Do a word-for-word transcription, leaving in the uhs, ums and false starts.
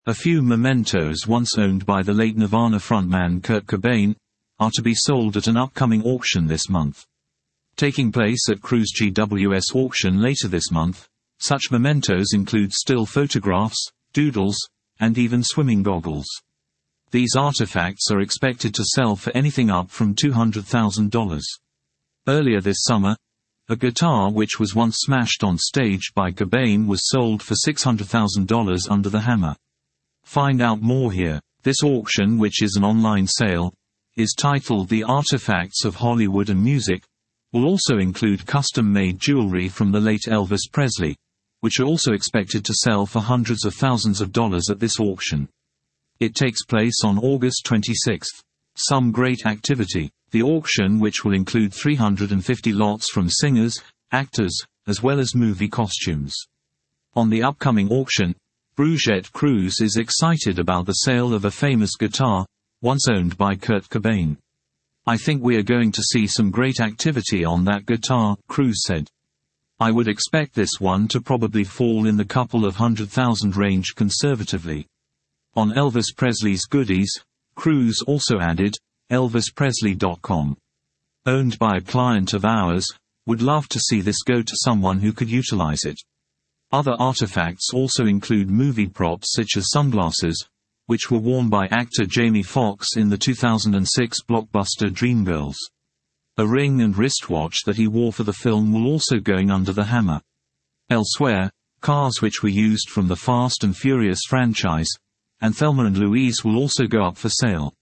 A few mementos once owned by the late Nirvana frontman Kurt Cobain are to be sold at an upcoming auction this month. Taking place at Cruise G W S auction later this month, such mementos include still photographs, doodles, and even swimming goggles. These artifacts are expected to sell for anything up from two hundred thousand dollars. Earlier this summer, a guitar which was once smashed on stage by Cobain was sold for six hundred thousand dollars under the hammer. Find out more here. This auction, which is an online sale, is titled The Artifacts of Hollywood and Music, will also include custom-made jewelry from the late Elvis Presley, which are also expected to sell for hundreds of thousands of dollars at this auction. It takes place on August twenty-sixth. Some great activity. The auction, which will include three hundred fifty lots from singers, actors, as well as movie costumes. On the upcoming auction, Bruget Cruise is excited about the sale of a famous guitar, once owned by Kurt Cobain. I think we are going to see some great activity on that guitar, Cruise said. I would expect this one to probably fall in the couple of hundred thousand range conservatively. On Elvis Presley's goodies, Cruise also added, Elvis Presley dot com. Owned by a client of ours, would love to see this go to someone who could utilize it. Other artifacts also include movie props such as sunglasses, which were worn by actor Jamie Foxx in the two thousand six blockbuster Dreamgirls. A ring and wristwatch that he wore for the film will also going under the hammer. Elsewhere, cars which were used from the Fast and Furious franchise, and Thelma and Louise will also go up for sale.